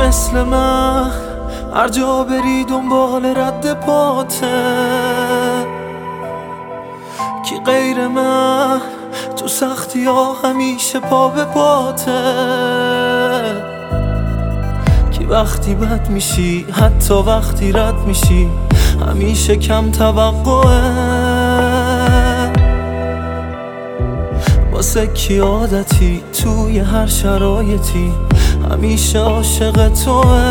مثل من هر جا بری دنبال رد پاته، کی غیر من تو سختی ها همیشه پا به پاته، کی وقتی بد میشی حتی وقتی رد میشی همیشه کم توقعه، واسه کی عادتی توی هر شرایطی همیشه عاشق توه.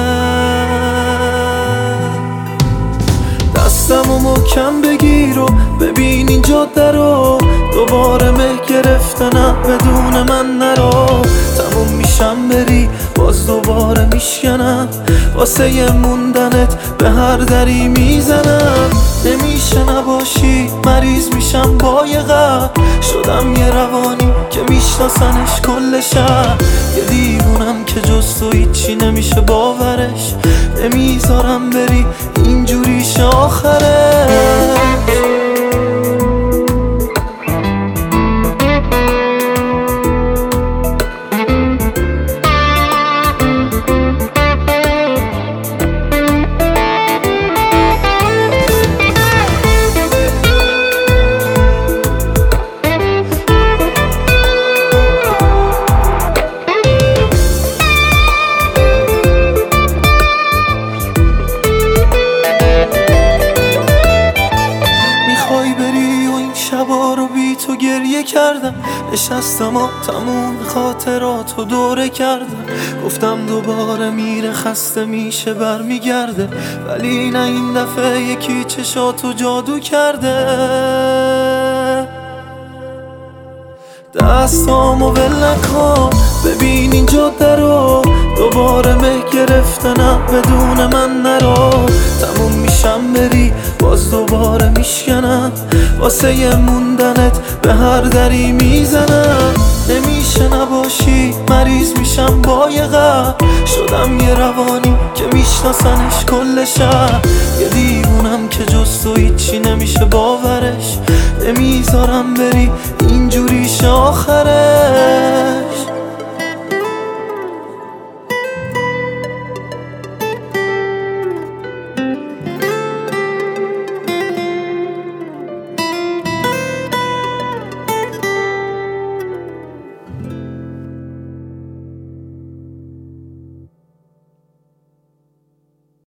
دستمو محکم بگیر و ببین این جاده رو، دوباره مه گرفته نه بدون من نرو، تموم میشم بری باز دوباره میشکنم، واسه یه موندنت به هر دری میزنم، نمیشه نباشی مریض میشم با یه غم، شدم یه روانی که میشناسنش کل شهر، یه دیوونم که جز تو هیچی نمیشه باورش، نمیذارم بری اینجوریش آخرش. شبا رو بی تو گریه کردم، نشستم و تموم خاطراتو دوره کردم، گفتم دوباره میره خسته میشه برمیگرده، ولی نه این دفعه یکی چشاتو جادو کرده، دستامو ول نکن ببین این جاده رو، دوباره مه گرفته نه بدون من نرو، تموم میشم بری باز دوباره میشکنم، واسه یه موندنت به هر دری میزنم، نمیشه نباشی مریض میشم با یه غم، شدم یه روانی که میشناسنش کل شهر، یه دیوونم که جز تو هیچی نمیشه باورش، نمیذارم بری اینجوریش آخره.